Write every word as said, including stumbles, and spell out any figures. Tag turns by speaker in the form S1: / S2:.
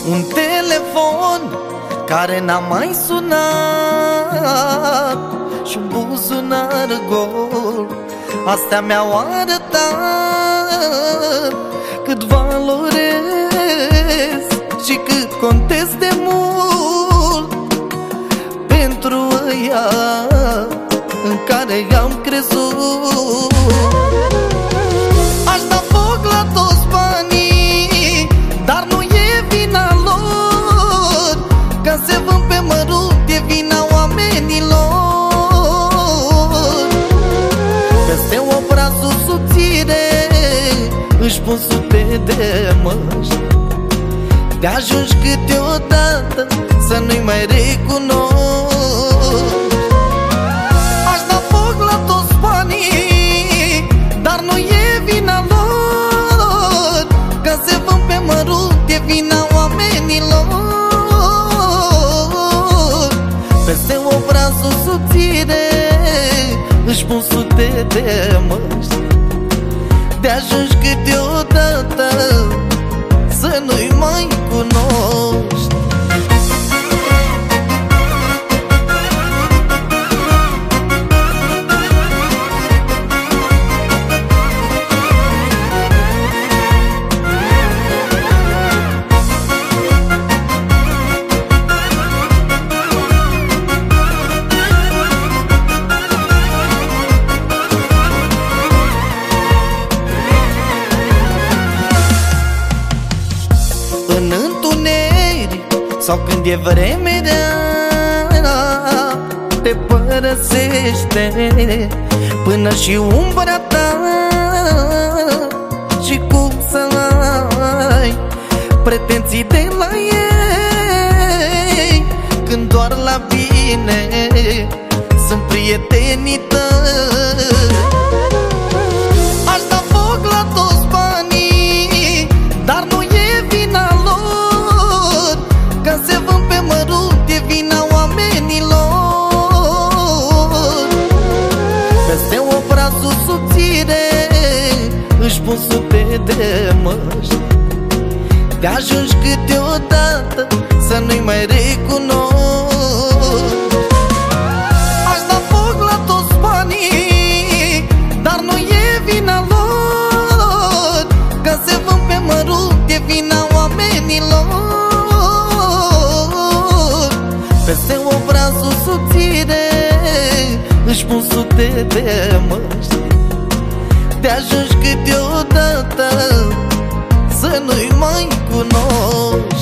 S1: Un telefon care n-a mai sunat și un buzunar gol, astea mi-au arătat cât valorez și cât contez de mult pentru ăia în care am crezut. Aș da foc la toți banii, dar nu e vina lor, că se vând pe mărunt, e vina oamenilor. Peste obrazul subțire își pun sute de măști, de ajungi câteodată să nu-i mai recunosc. Aș da foc la toți banii, dar nu e vina lor, că se vând pe mărunt, e vina oamenilor. Peste obrazul subțire își pun sute de măști, de ajungi câteodată să nu-i mai cunoști. În întuneric sau când e vreme rea, te părăsește până și umbra ta. Și cum să ai pretenții de la ei, când doar la bine sunt prietenii tăi. Aș da foc la toți banii, dar nu e vina lor, că se vând pe mărunt, e vina oamenilor. Peste obrazul subțire își pun sute de măști, de ajungi câteodată să nu-i mai recunosc. Aș da foc la toți banii, dar nu e vina lor, că se vând pe mărunt, e vina oamenilor. Peste obrazul subțire își pun sute de măști, de ajungi câteodată să nu-i mai cunoști.